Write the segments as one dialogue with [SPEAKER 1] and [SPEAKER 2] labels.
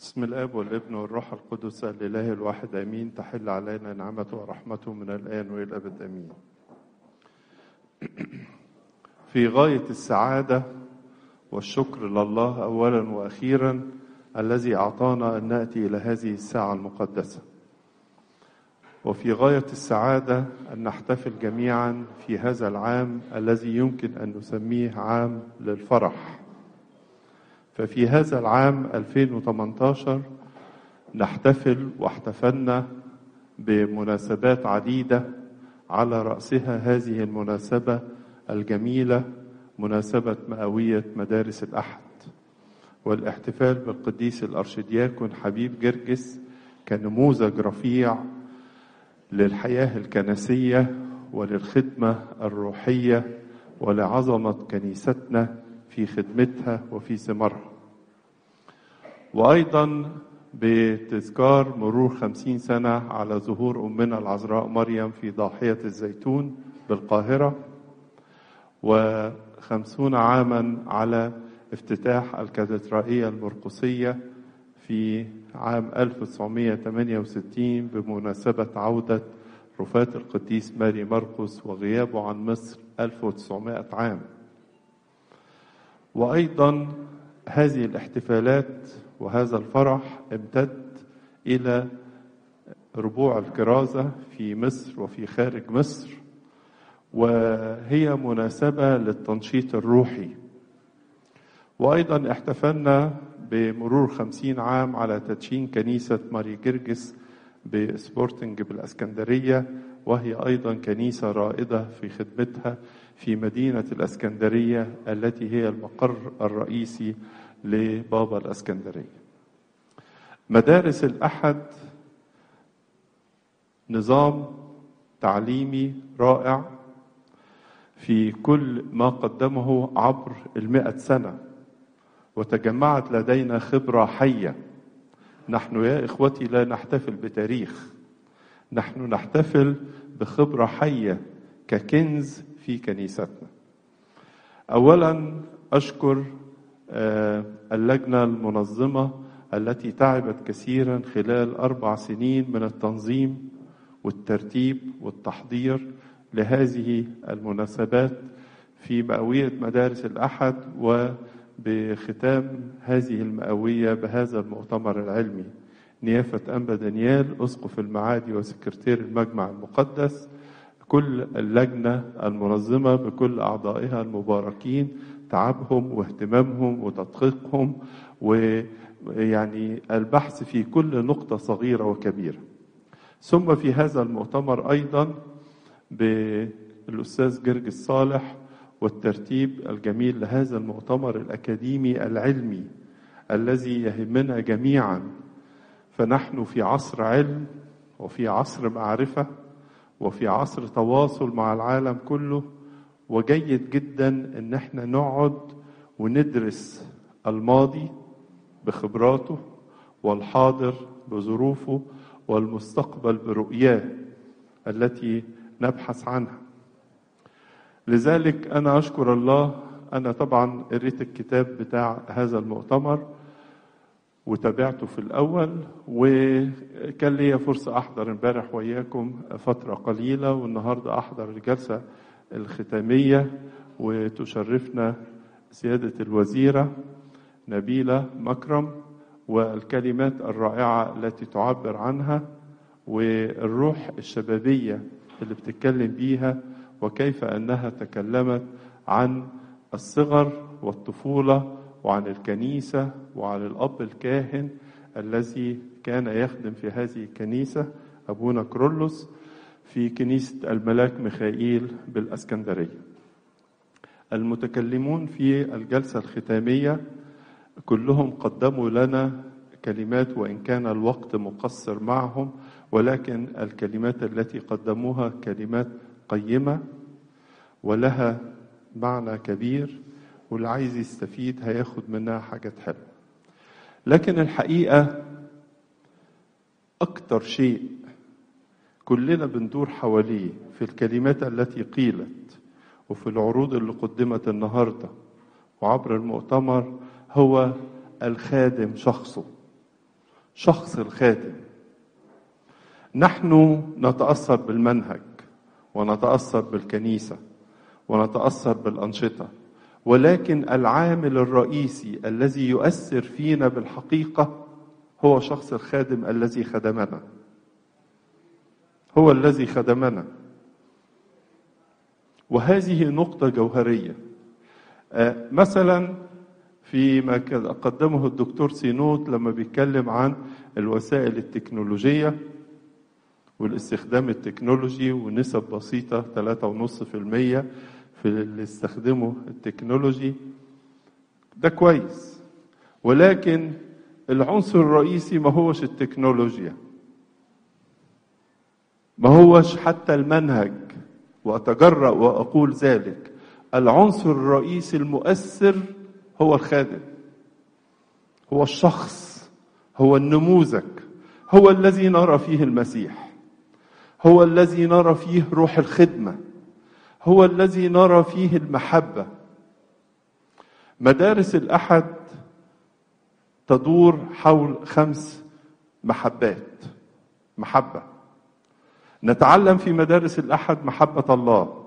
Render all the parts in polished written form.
[SPEAKER 1] بسم الآب والابن والروح القدس الإله الواحد آمين. تحل علينا نعمته ورحمته من الآن وإلى الأبد آمين. في غاية السعادة والشكر لله أولا وأخيرا الذي أعطانا أن نأتي إلى هذه الساعة المقدسة، وفي غاية السعادة أن نحتفل جميعا في هذا العام الذي يمكن أن نسميه عام للفرح. ففي هذا العام 2018 نحتفل واحتفلنا بمناسبات عديدة، على رأسها هذه المناسبة الجميلة، مناسبة مئوية مدارس الأحد، والاحتفال بالقديس الأرشدياكون حبيب جرجس كنموذج رفيع للحياة الكنسية وللخدمة الروحية ولعظمة كنيستنا في خدمتها وفي ثمارها. وأيضا بتذكار مرور 50 سنة على ظهور أمنا العذراء مريم في ضاحية الزيتون بالقاهرة، و50 عاما على افتتاح الكاتدرائية المرقسية في عام 1968 بمناسبة عودة رفاة القديس ماري مرقس وغيابه عن مصر 1900 عام. وأيضا هذه الاحتفالات وهذا الفرح امتد إلى ربوع الكرازة في مصر وفي خارج مصر، وهي مناسبة للتنشيط الروحي. وأيضا احتفلنا بمرور 50 عام على تدشين كنيسة ماري جرجس بسبورتنج بالأسكندرية، وهي أيضا كنيسة رائدة في خدمتها في مدينة الأسكندرية التي هي المقر الرئيسي لبابا الأسكندرية. مدارس الأحد نظام تعليمي رائع في كل ما قدمه عبر 100 سنة، وتجمعت لدينا خبرة حية. نحن يا إخوتي لا نحتفل بتاريخ، نحن نحتفل بخبرة حية ككنز في كنيستنا. أولا أشكر اللجنة المنظمة التي تعبت كثيرا خلال 4 سنين من التنظيم والترتيب والتحضير لهذه المناسبات في مئوية مدارس الأحد، وبختام هذه المئوية بهذا المؤتمر العلمي نيافة أنبا دانيال أسقف المعادي وسكرتير المجمع المقدس، كل اللجنة المنظمة بكل أعضائها المباركين، تعبهم واهتمامهم وتدقيقهم ويعني البحث في كل نقطة صغيرة وكبيرة. ثم في هذا المؤتمر أيضا بالأستاذ جرجس صالح والترتيب الجميل لهذا المؤتمر الأكاديمي العلمي الذي يهمنا جميعا. فنحن في عصر علم وفي عصر معرفة وفي عصر تواصل مع العالم كله، وجيد جدا ان احنا نقعد وندرس الماضي بخبراته والحاضر بظروفه والمستقبل برؤياه التي نبحث عنها. لذلك انا اشكر الله، انا طبعا قريت الكتاب بتاع هذا المؤتمر وتابعته في الأول، وكان لي فرصة أحضر امبارح وياكم فترة قليلة، والنهاردة أحضر الجلسة الختامية، وتشرفنا سيادة الوزيرة نبيلة مكرم والكلمات الرائعة التي تعبر عنها والروح الشبابية اللي بتتكلم بيها، وكيف أنها تكلمت عن الصغر والطفولة وعن الكنيسة وعن الأب الكاهن الذي كان يخدم في هذه الكنيسة أبونا كرولوس في كنيسة الملاك ميخائيل بالأسكندرية. المتكلمون في الجلسة الختامية كلهم قدموا لنا كلمات، وإن كان الوقت مقصر معهم، ولكن الكلمات التي قدموها كلمات قيمة ولها معنى كبير، واللي عايز يستفيد هياخد منها حاجات حلوة. لكن الحقيقة أكتر شيء كلنا بندور حواليه في الكلمات التي قيلت وفي العروض اللي قدمت النهاردة وعبر المؤتمر هو الخادم شخصه. شخص الخادم. نحن نتأثر بالمنهج ونتأثر بالكنيسة ونتأثر بالأنشطة، ولكن العامل الرئيسي الذي يؤثر فينا بالحقيقة هو شخص الخادم الذي خدمنا، هو الذي خدمنا. وهذه نقطة جوهرية. مثلا فيما قدمه الدكتور سينوت لما بيتكلم عن الوسائل التكنولوجية والاستخدام التكنولوجي، ونسب بسيطة 3.5% في اللي استخدموا التكنولوجي، ده كويس، ولكن العنصر الرئيسي ما هوش التكنولوجيا، ما هوش حتى المنهج، وأتجرأ وأقول ذلك. العنصر الرئيسي المؤثر هو الخادم، هو الشخص، هو النموذج، هو الذي نرى فيه المسيح، هو الذي نرى فيه روح الخدمة، هو الذي نرى فيه المحبة. مدارس الأحد تدور حول 5 محبات. محبة، نتعلم في مدارس الأحد محبة الله،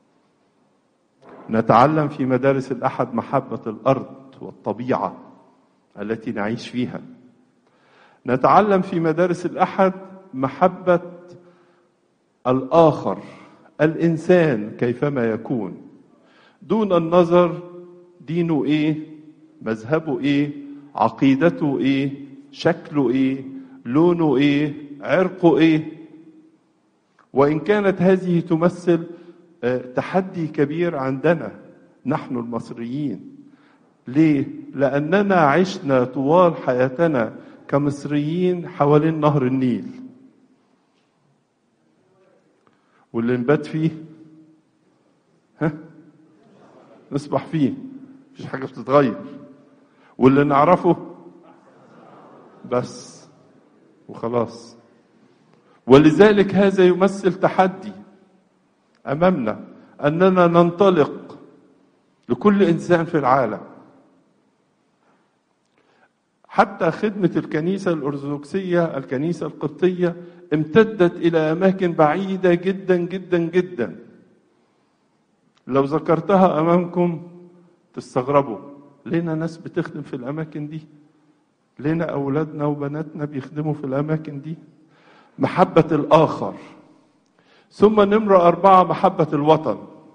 [SPEAKER 1] نتعلم في مدارس الأحد محبة الأرض والطبيعة التي نعيش فيها، نتعلم في مدارس الأحد محبة الآخر، الإنسان كيفما يكون، دون النظر دينه إيه، مذهبه إيه، عقيدته إيه، شكله إيه، لونه إيه، عرقه إيه. وإن كانت هذه تمثل تحدي كبير عندنا نحن المصريين. ليه؟ لأننا عشنا طوال حياتنا كمصريين حوالين نهر النيل، واللي نبات فيه نسبح فيه، مفيش حاجة بتتغير، واللي نعرفه بس وخلاص. ولذلك هذا يمثل تحدي أمامنا، أننا ننطلق لكل إنسان في العالم. حتى خدمة الكنيسة الأرثوذكسية، الكنيسة القبطية، امتدت إلى أماكن بعيدة جدا جدا جدا. لو ذكرتها أمامكم تستغربوا، لنا ناس بتخدم في الأماكن دي، لنا أولادنا وبناتنا بيخدموا في الأماكن دي. محبة الآخر. ثم نمرة 4 محبة الوطن.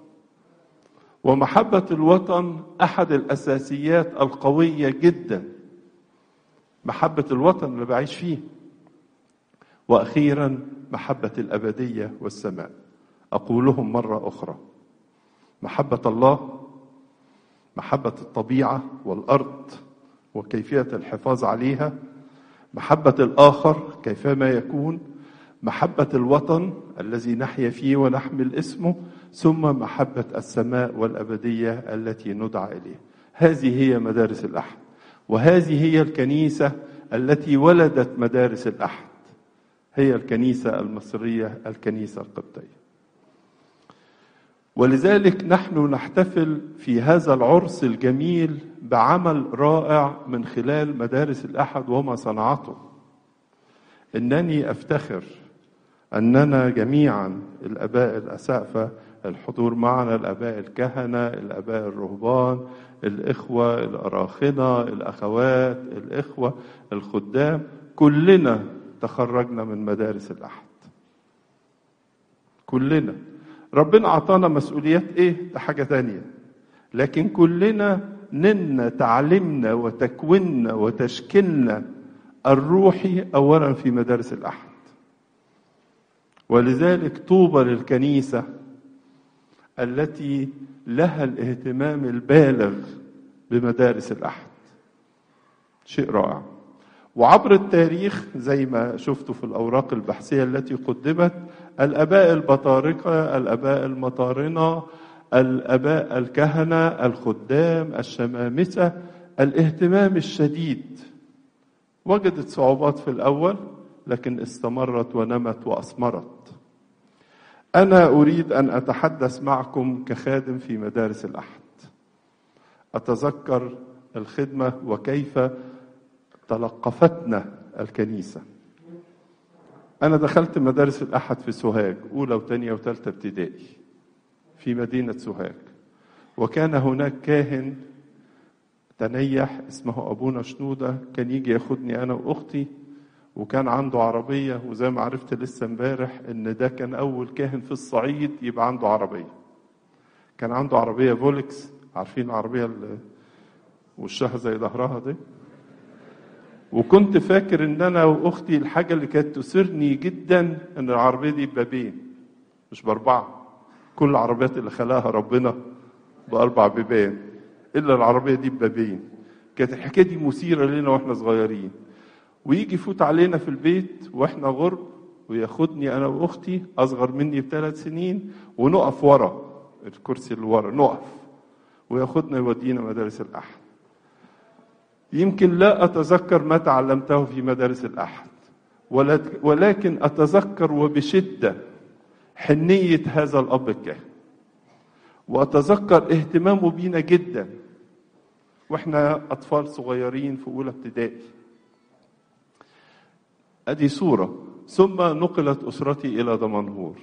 [SPEAKER 1] ومحبة الوطن أحد الأساسيات القوية جدا، محبة الوطن اللي بعيش فيه. وأخيرا محبة الأبدية والسماء. أقولهم مرة أخرى: محبة الله، محبة الطبيعة والأرض وكيفية الحفاظ عليها، محبة الآخر كيفما يكون، محبة الوطن الذي نحيا فيه ونحمل اسمه، ثم محبة السماء والأبدية التي ندعى إليه. هذه هي مدارس الأحد، وهذه هي الكنيسة التي ولدت مدارس الأحد، هي الكنيسة المصرية، الكنيسة القبطية. ولذلك نحن نحتفل في هذا العرس الجميل بعمل رائع من خلال مدارس الأحد وما صنعته. إنني أفتخر أننا جميعا الآباء الأسقفة الحضور معنا، الآباء الكهنة، الآباء الرهبان، الإخوة الأراخنة، الأخوات، الإخوة الخدام، كلنا تخرجنا من مدارس الأحد. كلنا. ربنا أعطانا مسؤوليات إيه؟ ده حاجة تانية، لكن كلنا نلنا تعليمنا وتكويننا وتشكيلنا الروحي أولا في مدارس الأحد. ولذلك طوبى للكنيسة التي لها الاهتمام البالغ بمدارس الأحد. شيء رائع. وعبر التاريخ زي ما شفتوا في الأوراق البحثية التي قدمت، الآباء البطاركة، الآباء المطارنة، الآباء الكهنة، الخدام، الشمامسة، الاهتمام الشديد. وجدت صعوبات في الأول لكن استمرت ونمت وأثمرت. أنا أريد أن أتحدث معكم كخادم في مدارس الأحد. أتذكر الخدمة وكيف تلقفتنا الكنيسة. أنا دخلت مدارس الأحد في سوهاج، أولى وثانية وثالثة ابتدائي في مدينة سوهاج، وكان هناك كاهن تنيح اسمه أبونا شنودة، كان يجي ياخدني أنا وأختي، وكان عنده عربية، وزي ما عرفت لسه امبارح إن ده كان أول كاهن في الصعيد يبقى عنده عربية. كان عنده عربية فولكس، عارفين العربية اللي وشها زي ظهرها دي؟ وكنت فاكر ان انا واختي الحاجه اللي كانت تسرني جدا ان العربيه دي ببابين مش باربعه. كل العربيات اللي خلقها ربنا باربع بيبان، الا العربيه دي ببابين. كانت الحكايه دي مثيره لنا واحنا صغيرين. ويجي يفوت علينا في البيت واحنا غرب، وياخدني انا واختي اصغر مني ب3 سنين، ونقف ورا الكرسي اللي ورا نقف، وياخدنا يودينا مدارس الأحد. يمكن لا أتذكر ما تعلمته في مدارس الأحد، ولكن أتذكر وبشدة حنية هذا الأب الكاهن، وأتذكر اهتمامه بينا جدا وإحنا أطفال صغيرين في أولى ابتدائي. أدي صورة. ثم نقلت أسرتي إلى دمنهور،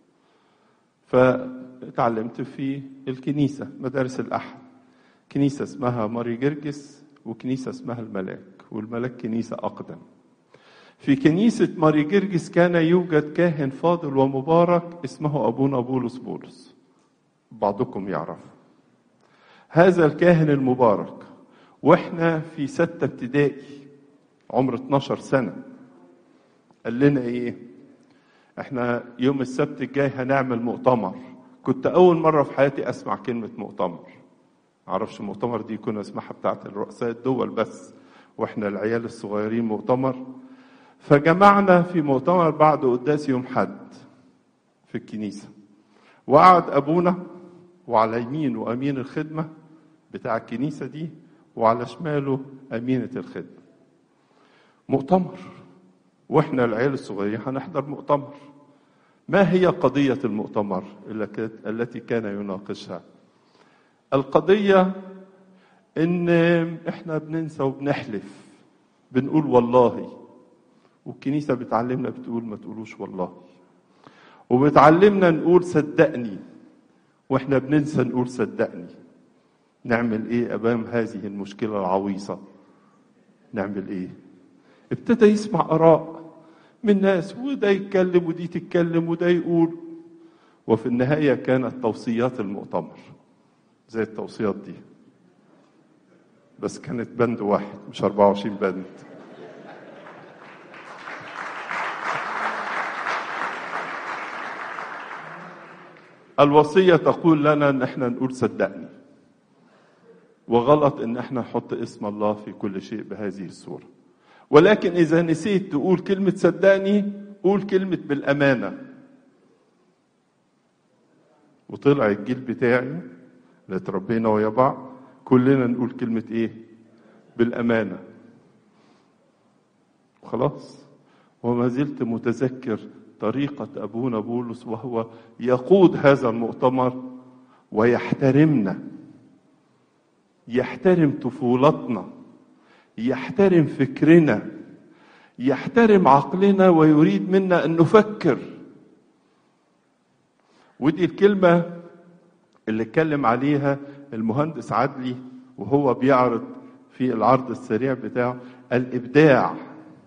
[SPEAKER 1] فتعلمت في الكنيسة مدارس الأحد، كنيسة اسمها ماري جرجس وكنيسة اسمها الملاك، والملاك كنيسة أقدم. في كنيسة ماري جرجس كان يوجد كاهن فاضل ومبارك اسمه أبونا بولس، بعضكم يعرف هذا الكاهن المبارك. وإحنا في 6 ابتدائي عمر 12 سنة قال لنا إيه؟ إحنا يوم السبت الجاي هنعمل مؤتمر. كنت أول مرة في حياتي أسمع كلمة مؤتمر. معرفش المؤتمر دي كنا اسمها بتاعت الرؤساء الدول بس، واحنا العيال الصغيرين مؤتمر. فجمعنا في مؤتمر بعد قداس يوم حد في الكنيسة، وقعد أبونا وعلى يمينه أمين الخدمة بتاع الكنيسة دي، وعلى شماله أمينة الخدمة. مؤتمر، واحنا العيال الصغيرين هنحضر مؤتمر. ما هي قضية المؤتمر التي كان يناقشها؟ القضية إن إحنا بننسى وبنحلف، بنقول والله، والكنيسة بتعلمنا بتقول ما تقولوش والله، وبتعلمنا نقول صدقني، وإحنا بننسى نقول صدقني. نعمل إيه أمام هذه المشكلة العويصة؟ نعمل إيه؟ ابتدى يسمع آراء من ناس، وده يتكلم ودي تتكلم وده يقول، وفي النهاية كانت توصيات المؤتمر زي التوصيات دي، بس كانت بند واحد مش 24 بند. الوصية تقول لنا ان احنا نقول صدقني، وغلط ان احنا نحط اسم الله في كل شيء بهذه الصورة. ولكن اذا نسيت تقول كلمة صدقني، قول كلمة بالامانة. وطلع الجيل بتاعي اللي اتربينا ويا بعض كلنا نقول كلمة ايه؟ بالامانة. وخلاص. وما زلت متذكر طريقة ابونا بولس وهو يقود هذا المؤتمر ويحترمنا، يحترم طفولتنا، يحترم فكرنا، يحترم عقلنا، ويريد منا ان نفكر. ودي الكلمة اللي اتكلم عليها المهندس عدلي وهو بيعرض في العرض السريع بتاعه، الإبداع.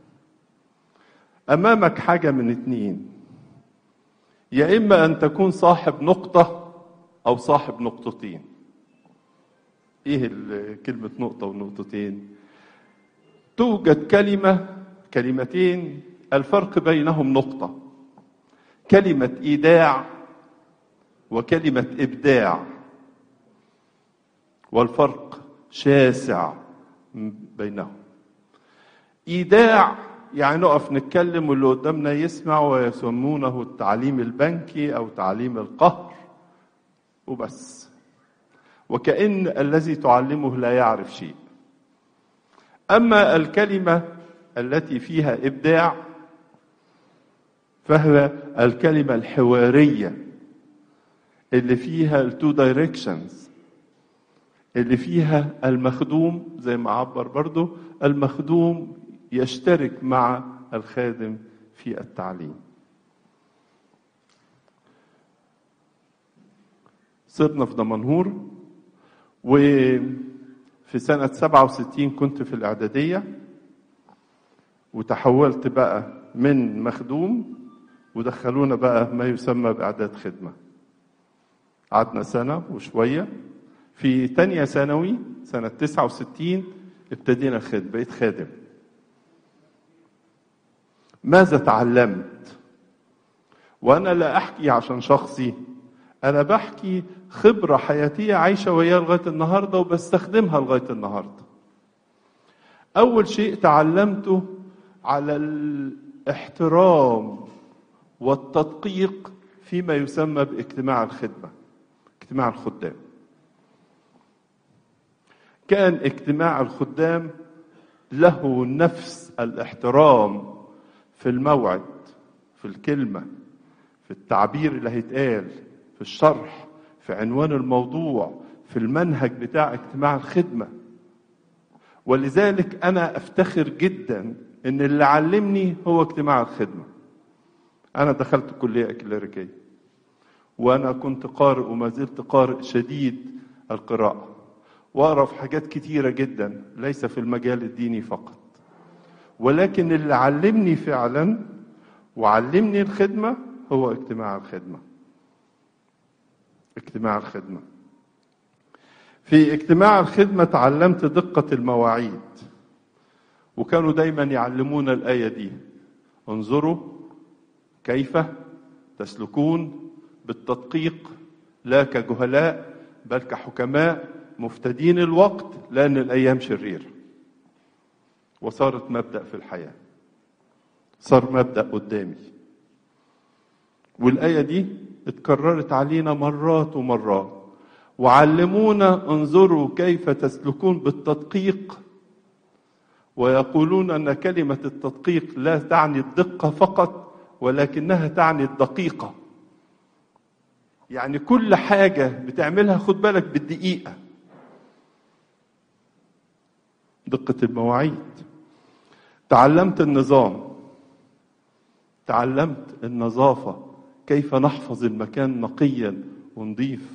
[SPEAKER 1] أمامك حاجة من اتنين، يا إما أن تكون صاحب نقطة أو صاحب نقطتين. إيه كلمة نقطة ونقطتين؟ توجد كلمتين الفرق بينهم نقطة، كلمة إيداع وكلمة إبداع، والفرق شاسع بينهم. إيداع يعني نقف نتكلم واللي قدامنا يسمع، ويسمونه التعليم البنكي أو تعليم القهر وبس، وكأن الذي تعلمه لا يعرف شيء. أما الكلمة التي فيها إبداع فهي الكلمة الحوارية اللي فيها التو دايركشنز، اللي فيها المخدوم زي ما عبر برضو، المخدوم يشترك مع الخادم في التعليم. صرنا في دمنهور، وفي سنة 67 كنت في الإعدادية، وتحولت بقى من مخدوم ودخلونا بقى ما يسمى بإعداد خدمة. قعدنا سنة وشوية. في تانية ثانوي سنة 69 ابتدينا الخدمة، بقيت خادم. ماذا تعلمت؟ وأنا لا أحكي عشان شخصي، أنا بحكي خبرة حياتية عايشة وياها لغاية النهاردة وبستخدمها لغاية النهاردة. أول شيء تعلمته على الاحترام والتدقيق فيما يسمى باجتماع الخدمة، اجتماع الخدام. كان اجتماع الخدام له نفس الاحترام في الموعد، في الكلمة، في التعبير اللي هيتقال، في الشرح، في عنوان الموضوع، في المنهج بتاع اجتماع الخدمة. ولذلك أنا أفتخر جدا إن اللي علمني هو اجتماع الخدمة. أنا دخلت كلية إكليريكية، وأنا كنت قارئ وما زلت قارئ شديد القراءة، وأقرأ في حاجات كتيرة جدا ليس في المجال الديني فقط. ولكن اللي علمني فعلا وعلمني الخدمة هو اجتماع الخدمة. اجتماع الخدمة. في اجتماع الخدمة تعلمت دقة المواعيد، وكانوا دايما يعلمونا الآية دي: انظروا كيف تسلكون بالتدقيق لا كجهلاء بل كحكماء مفتدين الوقت لأن الأيام شريرة. وصارت مبدأ في الحياة، صار مبدأ قدامي. والآية دي اتكررت علينا مرات ومرات، وعلمونا انظروا كيف تسلكون بالتدقيق، ويقولون أن كلمة التدقيق لا تعني الدقة فقط ولكنها تعني الدقيقة. يعني كل حاجة بتعملها خد بالك بالدقيقة. دقة المواعيد. تعلمت النظام، تعلمت النظافة، كيف نحفظ المكان نقيا ونظيف.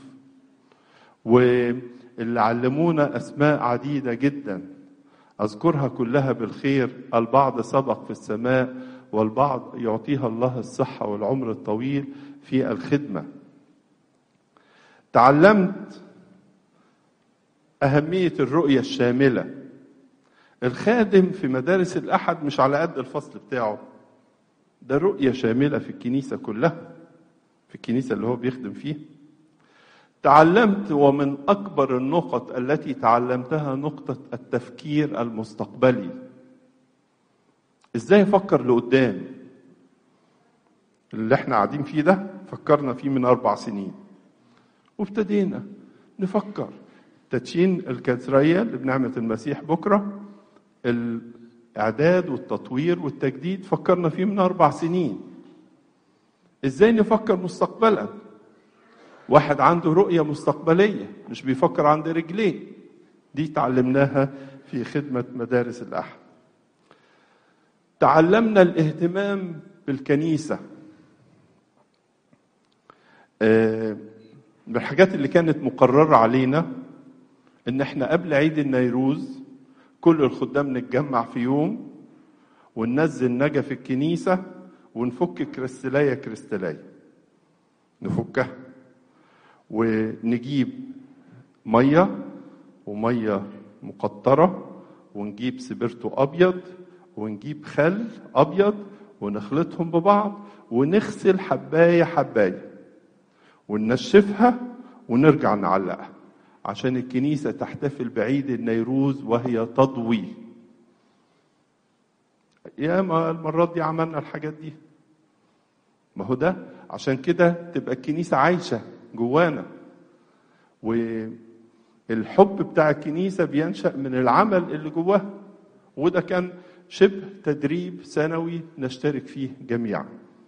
[SPEAKER 1] واللي علمونا أسماء عديدة جدا أذكرها كلها بالخير. البعض سبق في السماء والبعض يعطيها الله الصحة والعمر الطويل في الخدمة. تعلمت أهمية الرؤية الشاملة. الخادم في مدارس الأحد مش على قد الفصل بتاعه، ده رؤية شاملة في الكنيسة كلها، في الكنيسة اللي هو بيخدم فيها. تعلمت، ومن أكبر النقط التي تعلمتها نقطة التفكير المستقبلي. إزاي أفكر لقدام؟ اللي احنا قاعدين فيه ده فكرنا فيه من 4 سنين، وابتدينا نفكر. تدشين الكاتدرائية اللي بنعمة المسيح بكرة، الإعداد والتطوير والتجديد، فكرنا فيه من 4 سنين. إزاي نفكر مستقبلا؟ واحد عنده رؤية مستقبلية، مش بيفكر عند رجليه. دي تعلمناها في خدمة مدارس الأحد. تعلمنا الاهتمام بالكنيسة. من الحاجات اللي كانت مقررة علينا إن احنا قبل عيد النيروز كل الخدام نتجمع في يوم وننزل نجا في الكنيسة ونفك كريستلاية كريستلاية، نفكها ونجيب مية ومية مقطرة، ونجيب سبرتو أبيض ونجيب خل أبيض ونخلطهم ببعض ونغسل حباية حباية وننشفها ونرجع نعلقها عشان الكنيسة تحتفل بعيد النيروز وهي تضوي. يا ما المرات دي عملنا الحاجات دي. ما هو ده عشان كده تبقى الكنيسة عايشة جوانا، والحب بتاع الكنيسة بينشأ من العمل اللي جواها. وده كان شبه تدريب سنوي نشترك فيه جميعا.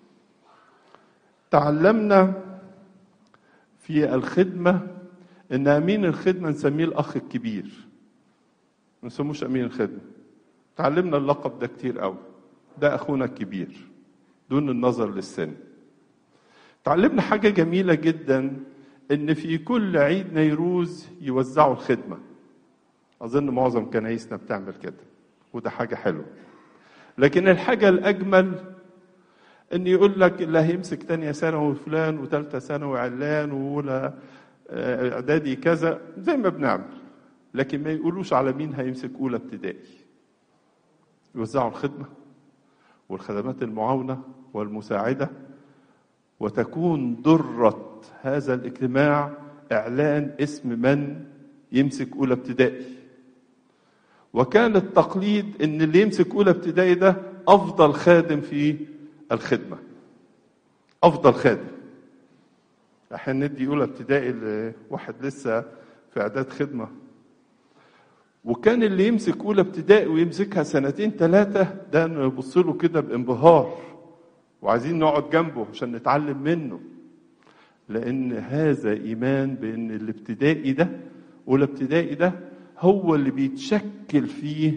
[SPEAKER 1] تعلمنا في الخدمة ان امين الخدمة نسميه الاخ الكبير، ما نسموش امين الخدمة، تعلمنا اللقب ده كتير قوي، ده أخونا الكبير دون النظر للسن. تعلمنا حاجة جميلة جدا، إن في كل عيد نيروز يوزعوا الخدمة. أظن معظم كنايسنا بتعمل كده، وده حاجة حلوة. لكن الحاجة الأجمل إن يقول لك اللي هيمسك تانية ثانوي فلان، وتالتة ثانوي علان، وأولى إعدادي كذا، زي ما بنعمل. لكن ما يقولوش على مين هيمسك أولى ابتدائي. يوزعوا الخدمة والخدمات المعاونة والمساعدة، وتكون ضرة هذا الاجتماع إعلان اسم من يمسك أولى ابتدائي. وكان التقليد إن اللي يمسك أولى ابتدائي ده أفضل خادم في الخدمة، أفضل خادم. أحيانا ندي أولى ابتدائي لواحد لسه في إعداد خدمة، وكان اللي يمسك أولى ابتدائي ويمسكها سنتين ثلاثة ده نبص له كده بانبهار، وعايزين نقعد جنبه عشان نتعلم منه. لأن هذا إيمان بأن الابتدائي ده، أولى ابتدائي ده، هو اللي بيتشكل فيه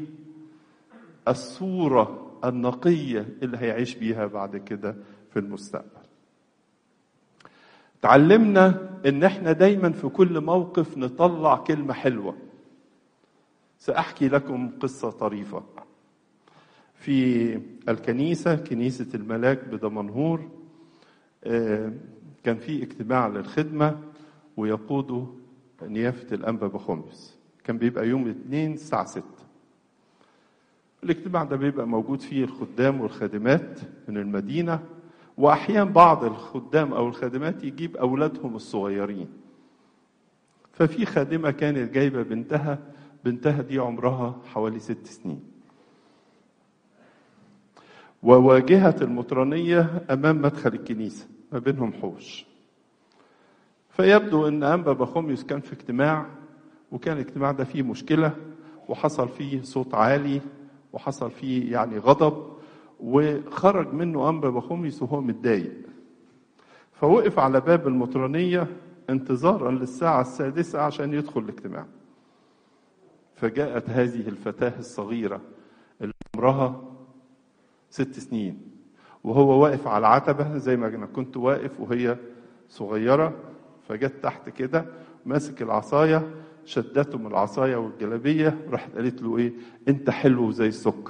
[SPEAKER 1] الصورة النقية اللي هيعيش بيها بعد كده في المستقبل. تعلمنا ان احنا دايما في كل موقف نطلع كلمة حلوة. سأحكي لكم قصة طريفة. في الكنيسة، كنيسة الملاك بدمنهور، كان في اجتماع للخدمة ويقوده نيافة الأنبا بخمس. كان بيبقى يوم الاثنين الساعة 6. الاجتماع ده بيبقى موجود فيه الخدام والخادمات من المدينة، وأحيانا بعض الخدام أو الخادمات يجيب أولادهم الصغيرين. ففي خادمة كانت جايبة بنتها دي عمرها حوالي 6 سنين، وواجهت المطرانية أمام مدخل الكنيسة، ما بينهم حوش. فيبدو أن أنبا بخوميوس كان في اجتماع، وكان الاجتماع ده فيه مشكلة، وحصل فيه صوت عالي، وحصل فيه يعني غضب، وخرج منه أنبا بخوميوس وهو متضايق. فوقف على باب المطرانية انتظارا للساعة 6 عشان يدخل الاجتماع. فجاءت هذه الفتاة الصغيرة اللي عمرها 6 سنين، وهو واقف على العتبة زي ما أنا كنت واقف وهي صغيرة. فجت تحت كده ماسك العصاية، شدته من العصاية والجلابية، راحت قالت له ايه؟ انت حلو زي السكر.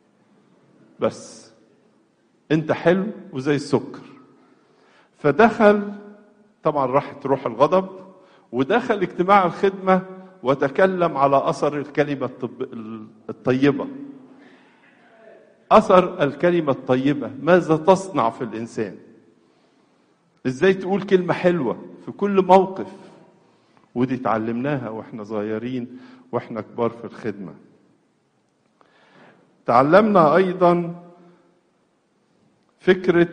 [SPEAKER 1] بس انت حلو وزي السكر. فدخل، طبعا راحت روح الغضب، ودخل اجتماع الخدمة وتكلم على أثر الكلمة الطيبة. أثر الكلمة الطيبة ماذا تصنع في الإنسان؟ إزاي تقول كلمة حلوة في كل موقف؟ ودي تعلمناها وإحنا صغيرين وإحنا كبار في الخدمة. تعلمنا أيضا فكرة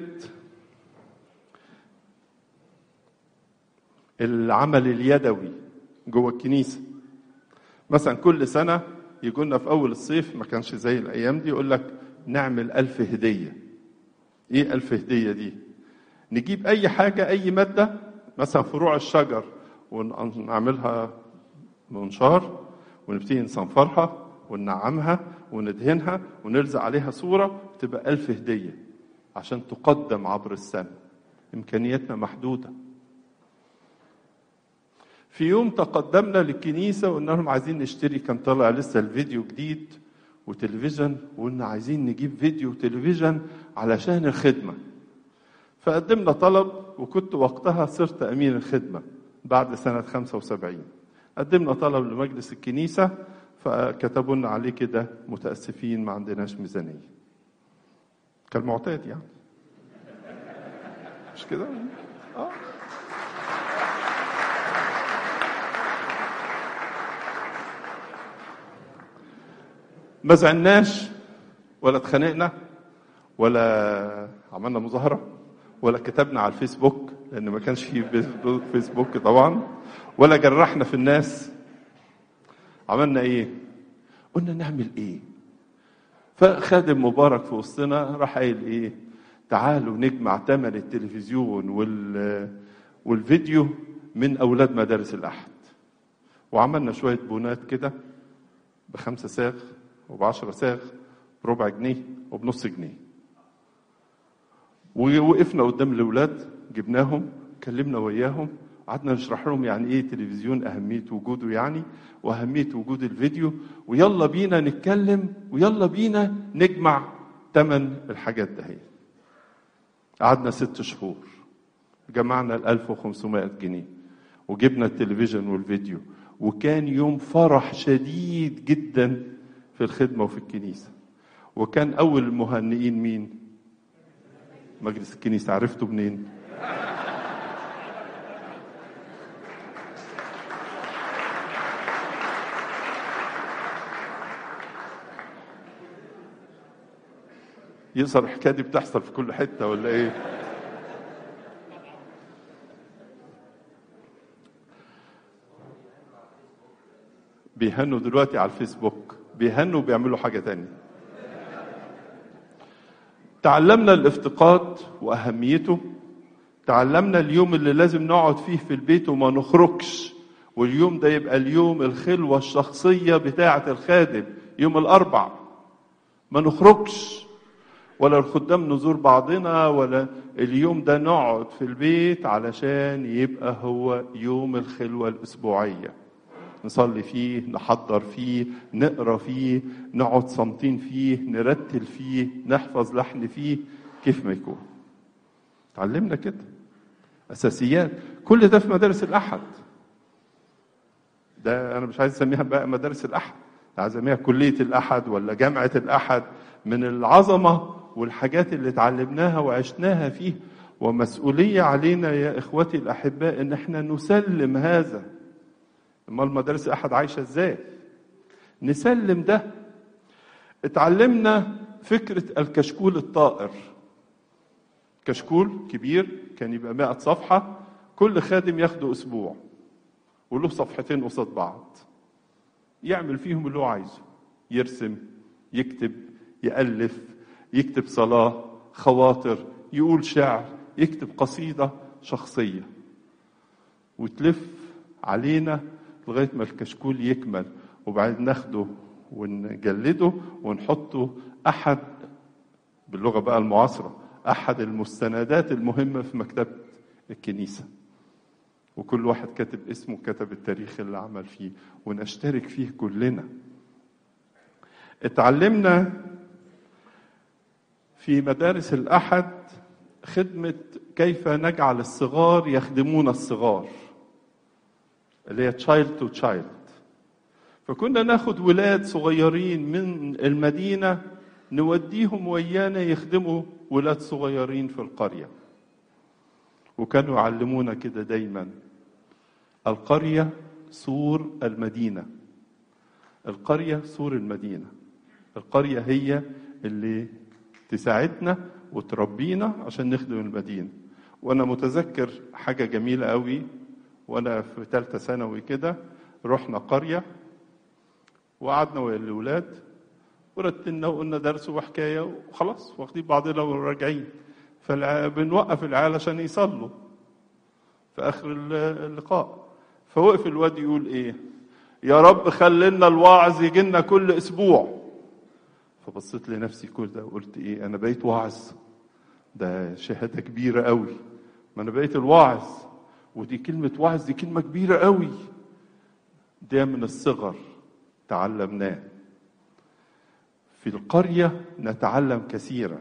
[SPEAKER 1] العمل اليدوي جوه الكنيسة. مثلا كل سنة يقولنا في أول الصيف، ما كانش زي الأيام دي، يقول لك نعمل 1000 هدية. إيه 1000 هدية دي؟ نجيب أي حاجة، أي مادة، مثلا فروع الشجر، ونعملها منشار، ونبتدي نصنفرها وننعمها وندهنها ونلزق عليها صورة، تبقى 1000 هدية عشان تقدم عبر السنة. إمكانياتنا محدودة. في يوم تقدمنا للكنيسة وقلنا لهم عايزين نشتري، كان طالع لسه الفيديو جديد وتلفزيون، وقلنا عايزين نجيب فيديو وتلفزيون علشان الخدمة. فقدمنا طلب، وكنت وقتها صرت أمين الخدمة بعد سنة 75. قدمنا طلب لمجلس الكنيسة، فكتبوا لنا عليه كده متأسفين ما عندناش ميزانية. كالمعتاد يعني، مش كده؟ ما زعلناش ولا اتخانقنا ولا عملنا مظاهرة ولا كتبنا على الفيسبوك، لأن ما كانش فيه فيسبوك طبعا، ولا جرحنا في الناس. عملنا ايه؟ قلنا نعمل ايه؟ فخادم مبارك في وسطنا راح قايل ايه؟ تعالوا نجمع ثمن التلفزيون والفيديو من أولاد مدارس الأحد. وعملنا شوية بونات كده ب5 ساغ وب10 صاغ بربع جنيه وبنص جنيه. ووقفنا قدام الاولاد، جبناهم كلمنا وياهم، قعدنا نشرح لهم يعني ايه تلفزيون، اهميه وجوده يعني، واهميه وجود الفيديو، ويلا بينا نتكلم ويلا بينا نجمع ثمن الحاجات دهيت. قعدنا 6 شهور جمعنا 1500 جنيه وجبنا التلفزيون والفيديو، وكان يوم فرح شديد جدا في الخدمة وفي الكنيسة. وكان أول المهنئين مين؟ مجلس الكنيسة. عرفتوا منين؟ يظهر الحكاية دي بتحصل في كل حتة ولا ايه؟ بيهنوا دلوقتي على الفيسبوك، بيهنوا وبيعملوا حاجة تانية. تعلمنا الافتقاد وأهميته، تعلمنا اليوم اللي لازم نقعد فيه في البيت وما نخرجش، واليوم ده يبقى اليوم الخلوة الشخصية بتاعة الخادم، يوم الأربع ما نخرجش ولا الخدام نزور بعضنا، ولا اليوم ده نقعد في البيت علشان يبقى هو يوم الخلوة الأسبوعية. نصلي فيه، نحضر فيه، نقرأ فيه، نقعد صامتين فيه، نرتل فيه، نحفظ لحن فيه، كيف ما يكون. تعلمنا كده أساسيات. كل ده في مدارس الأحد. ده أنا مش عايز أسميها بقى مدارس الأحد، عايز أسميها كلية الأحد ولا جامعة الأحد. من العظمة والحاجات اللي اتعلمناها وعشناها فيه، ومسؤولية علينا يا إخوتي الأحباء إن احنا نسلم هذا. امال مدارس الأحد عايشة ازاي؟ نسلم ده. اتعلمنا فكرة الكشكول الطائر. كشكول كبير كان يبقى 100 صفحة، كل خادم ياخده أسبوع وله صفحتين قصاد بعض، يعمل فيهم اللي هو عايزه، يرسم، يكتب، يألف، يكتب صلاة، خواطر، يقول شعر، يكتب قصيدة شخصية، وتلف علينا لغاية ما الكشكول يكمل. وبعدين ناخده ونجلده ونحطه أحد، باللغة بقى المعاصرة، أحد المستندات المهمة في مكتبة الكنيسة. وكل واحد كاتب اسمه، كتب التاريخ اللي عمل فيه، ونشترك فيه كلنا. اتعلمنا في مدارس الأحد خدمة كيف نجعل الصغار يخدمون الصغار، اللي هي child to child. فكنا ناخد ولاد صغيرين من المدينة نوديهم ويانا يخدموا ولاد صغيرين في القرية. وكانوا يعلمونا كده دايما، القرية سور المدينة. القرية سور المدينة. القرية هي اللي تساعدنا وتربينا عشان نخدم المدينة. وأنا متذكر حاجة جميلة قوي، وأنا في 3 ثانوي كده رحنا قرية وقعدنا ويا الأولاد ورتلنا وقلنا درس وحكاية وخلاص، واخدين بعضنا وراجعين. فبنوقف العيال عشان يصلوا في آخر اللقاء. فوقف الواد يقول إيه؟ يا رب خلينا الواعظ يجي لنا كل أسبوع. فبصيت لنفسي كده وقلت إيه، أنا بقيت واعظ؟ ده شهادة كبيرة قوي، ما أنا بقيت الواعظ، ودي كلمة واعظ دي كلمة كبيرة قوي. ده من الصغر تعلمناه. في القرية نتعلم كثيرا.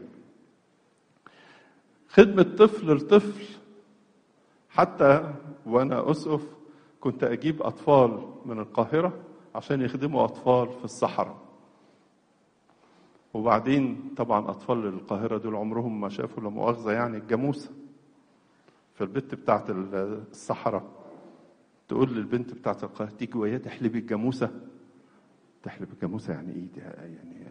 [SPEAKER 1] خدمة طفل لطفل. حتى وأنا أسقف كنت أجيب أطفال من القاهرة عشان يخدموا أطفال في الصحراء. وبعدين طبعا أطفال القاهرة دول عمرهم ما شافوا لا مؤاخذة يعني الجاموسة. فالبنت بتاعت الصحراء تقول للبنت بتاعت القاهرة تيجي ويا تحلبي الجاموسة. تحلب الجاموسة يعني ايه دي؟ يعني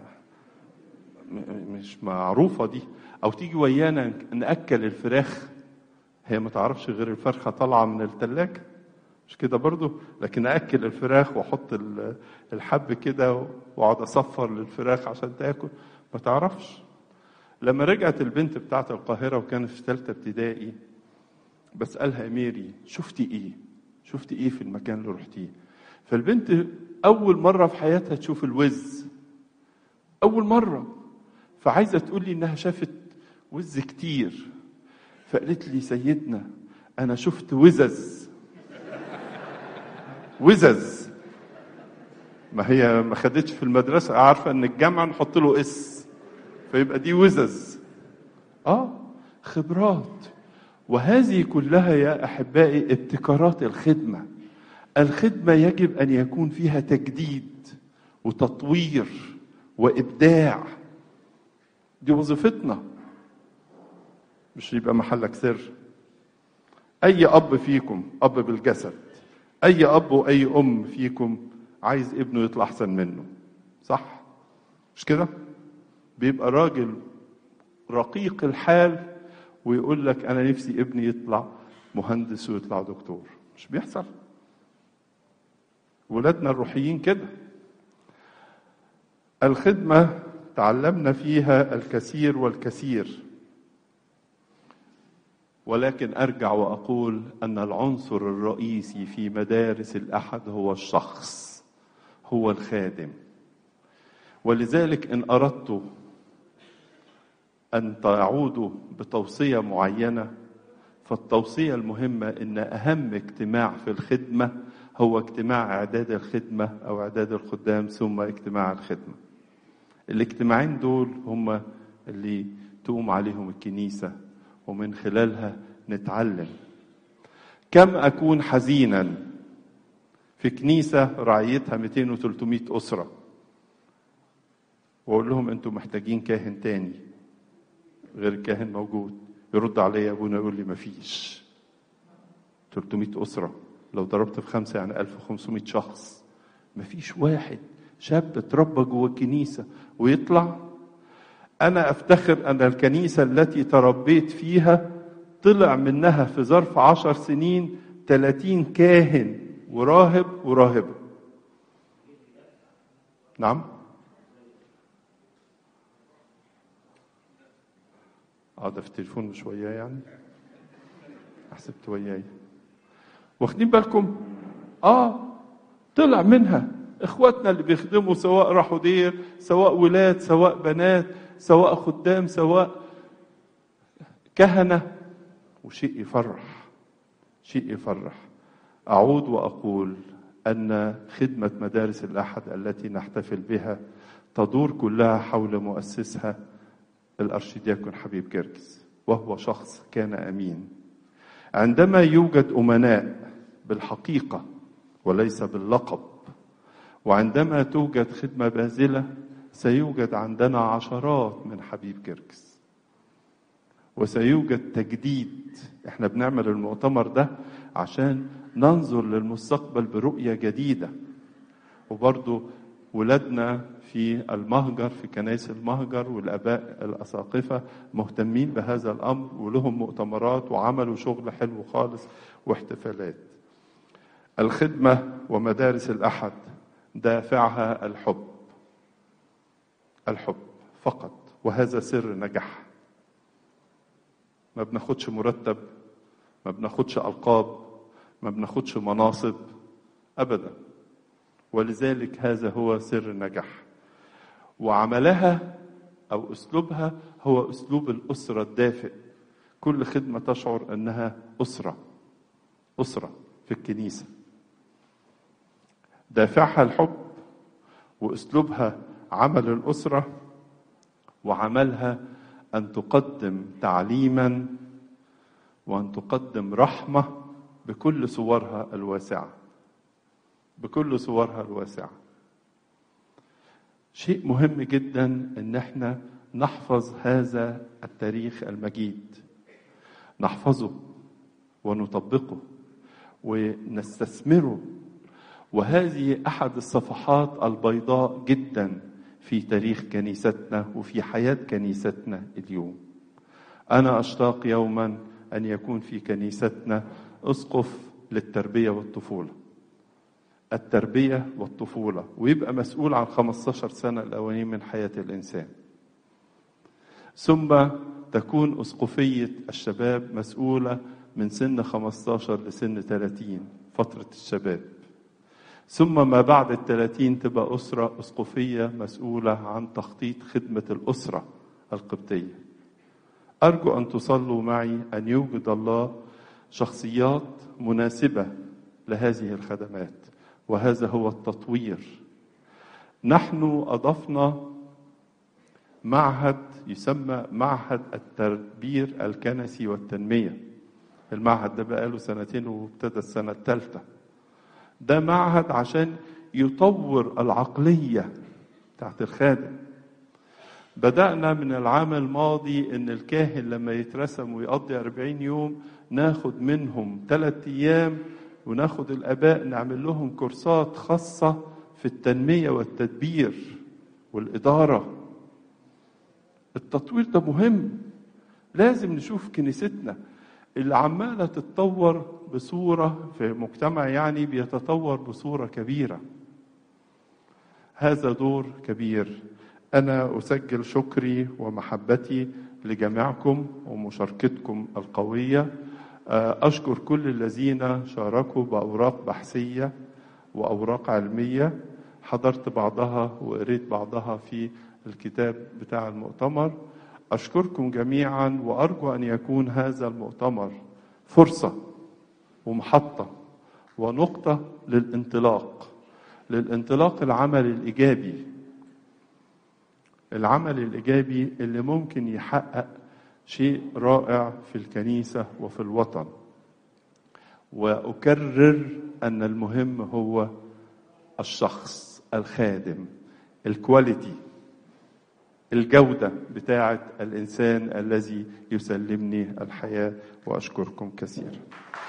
[SPEAKER 1] مش معروفة دي. او تيجي ويانا نأكل الفراخ. هي ما تعرفش غير الفرخة طالعة من الثلاجة، مش كده برضو؟ لكن أأكل الفراخ واحط الحب كده واقعد اصفر للفراخ عشان تاكل، ما تعرفش. لما رجعت البنت بتاعت القاهرة وكانت في 3 ابتدائي، بسألها يا ميري شفتي ايه؟ شفتي ايه في المكان اللي رحتيه؟ فالبنت أول مرة في حياتها تشوف الوز. أول مرة. فعايزة تقول لي إنها شافت وز كتير، فقالت لي سيدنا أنا شفت وزز. وزز، ما هي ما خدتش في المدرسة، عارفة إن الجامعة نحط له اس، فيبقى دي وزز. خبرات. وهذه كلها يا أحبائي ابتكارات الخدمة. الخدمة يجب أن يكون فيها تجديد وتطوير وإبداع. دي وظيفتنا، مش يبقى محلك سر. أي أب فيكم، أب بالجسد، أي أب وأي أم فيكم عايز ابنه يطلع أحسن منه، صح؟ مش كده؟ بيبقى راجل رقيق الحال ويقول لك أنا نفسي ابني يطلع مهندس ويطلع دكتور. مش بيحصل؟ ولادنا الروحيين كده. الخدمة تعلمنا فيها الكثير والكثير، ولكن أرجع وأقول أن العنصر الرئيسي في مدارس الأحد هو الشخص، هو الخادم. ولذلك إن أردت أن تعودوا بتوصية معينة، فالتوصية المهمة إن أهم اجتماع في الخدمة هو اجتماع إعداد الخدمة أو إعداد الخدام، ثم اجتماع الخدمة. الاجتماعين دول هم اللي تقوم عليهم الكنيسة، ومن خلالها نتعلم. كم أكون حزينا في كنيسة رعيتها 200 و300 أسرة، وأقول لهم أنتم محتاجين كاهن تاني غير الكاهن موجود. يرد علي أبونا يقول لي مفيش. 300 أسرة لو ضربت في 5 يعني 1500 شخص، مفيش واحد شاب اتربى جوه الكنيسة ويطلع. أنا أفتخر أن الكنيسة التي تربيت فيها طلع منها في ظرف 10 سنين 30 كاهن وراهب وراهبة. نعم؟ ده في التليفون مش وياي يعني؟ حسبت وياي. واخدين بالكم؟ طلع منها اخواتنا اللي بيخدموا، سواء راحوا دير، سواء ولاد، سواء بنات، سواء خدام، سواء كهنة. وشيء يفرح، شيء يفرح. أعود وأقول أن خدمة مدارس الأحد التي نحتفل بها تدور كلها حول مؤسسها الأرشدياكون حبيب جرجس، وهو شخص كان أمين. عندما يوجد أمناء بالحقيقة وليس باللقب، وعندما توجد خدمة باذلة، سيوجد عندنا عشرات من حبيب جرجس، وسيوجد تجديد. احنا بنعمل المؤتمر ده عشان ننظر للمستقبل برؤية جديدة. وبرضو ولادنا في المهجر، في كنائس المهجر، والآباء الأساقفة مهتمين بهذا الأمر، ولهم مؤتمرات وعملوا شغل حلو خالص واحتفالات. الخدمة ومدارس الأحد دافعها الحب، الحب فقط، وهذا سر نجاح. ما بناخدش مرتب، ما بناخدش ألقاب، ما بناخدش مناصب أبدا، ولذلك هذا هو سر النجاح. وعملها أو أسلوبها هو أسلوب الأسرة الدافئ. كل خدمة تشعر أنها أسرة في الكنيسة. دافعها الحب، وأسلوبها عمل الأسرة، وعملها أن تقدم تعليما وأن تقدم رحمة بكل صورها الواسعة، بكل صورها الواسعة. شيء مهم جدا ان احنا نحفظ هذا التاريخ المجيد، نحفظه ونطبقه ونستثمره. وهذه احد الصفحات البيضاء جدا في تاريخ كنيستنا وفي حياة كنيستنا اليوم. انا اشتاق يوما ان يكون في كنيستنا اسقف للتربية والطفولة، التربية والطفولة، ويبقى مسؤول عن 15 سنة الأولين من حياة الإنسان. ثم تكون أسقفية الشباب مسؤولة من سن 15 لسن 30، فترة الشباب. ثم ما بعد 30 تبقى أسرة أسقفية مسؤولة عن تخطيط خدمة الأسرة القبطية. أرجو أن تصلوا معي أن يوجد الله شخصيات مناسبة لهذه الخدمات، وهذا هو التطوير. نحن أضفنا معهد يسمى معهد التدبير الكنسي والتنمية. المعهد ده بقاله 2 وابتدى السنة 3. ده معهد عشان يطور العقلية بتاعت الخادم. بدأنا من العام الماضي إن الكاهن لما يترسم ويقضي 40 يوم ناخد منهم 3 أيام، وناخد الآباء نعمل لهم كورسات خاصة في التنمية والتدبير والإدارة. التطوير ده مهم. لازم نشوف كنيستنا اللي عمالة تتطور بصورة في مجتمع يعني بيتطور بصورة كبيرة. هذا دور كبير. أنا أسجل شكري ومحبتي لجميعكم ومشاركتكم القوية. أشكر كل الذين شاركوا بأوراق بحثية وأوراق علمية، حضرت بعضها وقريت بعضها في الكتاب بتاع المؤتمر. أشكركم جميعا، وأرجو أن يكون هذا المؤتمر فرصة ومحطة ونقطة للانطلاق العمل الإيجابي. العمل الإيجابي اللي ممكن يحقق شيء رائع في الكنيسة وفي الوطن. وأكرر أن المهم هو الشخص الخادم، الكواليتي، الجودة بتاعة الإنسان الذي يسلمني الحياة. وأشكركم كثيرا.